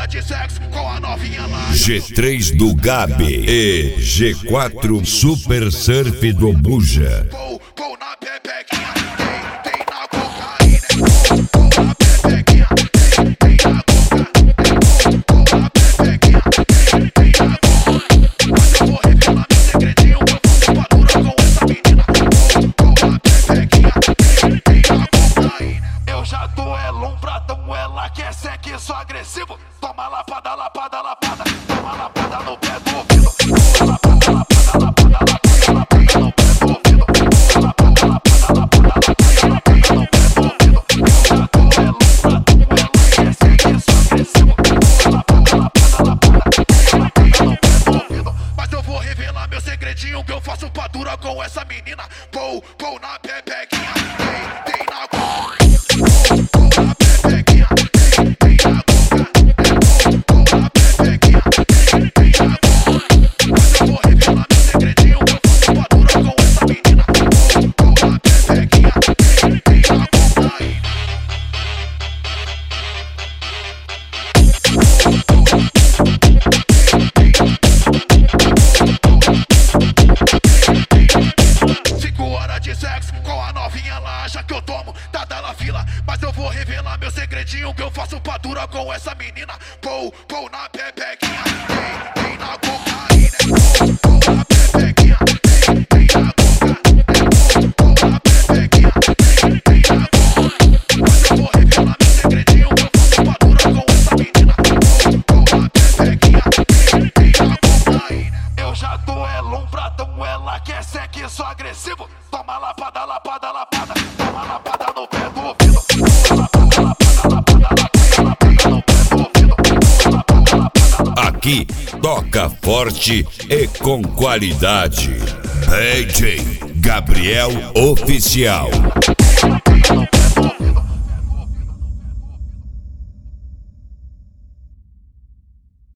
de sexo com a novinha lá. G3 do Gabi e G4 Super Surf do Buja. Pou na pepequinha, tem na cocaína. Pou na pepequinha, tem na cocaína. Pou na pepequinha, tem na cocaína. Mas eu vou revelar meu segredinho, que eu faço padura com essa menina. Pou na pepequinha, tem na cocaína. Eu já tô lombradão, ela quer sexo agressivo. Toma lapada, lapada, lapada. Toma lapada no pé do ouvido. Toma lapada, lapada, lapada, lapada, lapada no pé do ouvido. Toma lapada, lapada, lapada, lapada, lapada no pé do ouvido. Eu já tô lombradão, ela quer sexo agressivo. Toma lapada, lapada, lapada, lapada no pé do ouvido. Mas eu vou revelar meu segredinho, que eu faço padura com essa menina. Pou na pepequinha, tem na cocaína. Mas eu vou revelar meu segredinho, que eu faço padura com essa menina. Pou na pepequinha, tem na cocaína. Pou na pepequinha, tem na cocaína. Pou na pepequinha, tem na cocaína. Mas eu vou revelar meu segredinho, que eu faço padura com essa menina. Pou na pepequinha, tem na cocaína. Eu já tô lombradão, ela quer sexo agressivo. Toma lapada, lapada, lapada. Toma lapada no pé do ouvido. Aqui toca forte e com qualidade. DJ Gabriel Oficial.